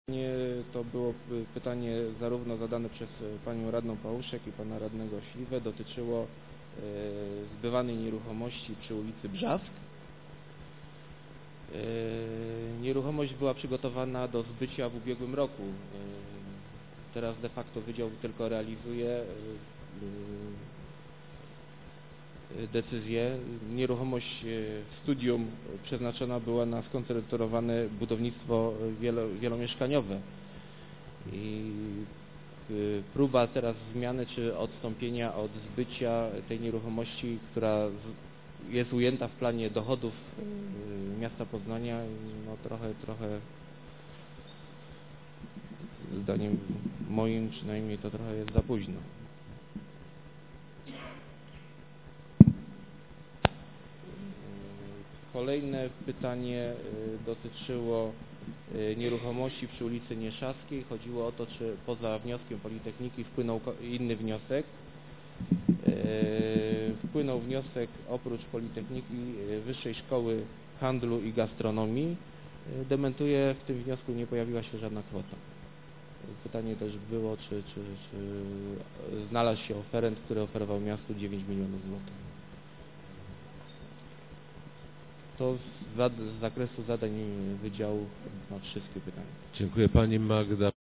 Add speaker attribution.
Speaker 1: To było pytanie zarówno zadane przez panią radną Pałuszek i pana radnego Śliwę, dotyczyło zbywanej nieruchomości przy ulicy Brzask. Nieruchomość była przygotowana do zbycia w ubiegłym roku. Teraz de facto wydział tylko realizuje decyzję. Nieruchomość w studium przeznaczona była na skoncentrowane budownictwo wielomieszkaniowe i próba teraz zmiany czy odstąpienia od zbycia tej nieruchomości, która jest ujęta w planie dochodów miasta Poznania, no trochę zdaniem moim przynajmniej to trochę jest za późno. Kolejne pytanie dotyczyło nieruchomości przy ulicy Nieszaskiej. Chodziło o to, czy poza wnioskiem Politechniki wpłynął inny wniosek. Wpłynął wniosek oprócz Politechniki Wyższej Szkoły Handlu i Gastronomii. Dementuję, w tym wniosku nie pojawiła się żadna kwota. Pytanie też było, czy znalazł się oferent, który oferował miastu 9 milionów złotych. To z zakresu zadań wydziału na wszystkie pytania.
Speaker 2: Dziękuję. Pani Magda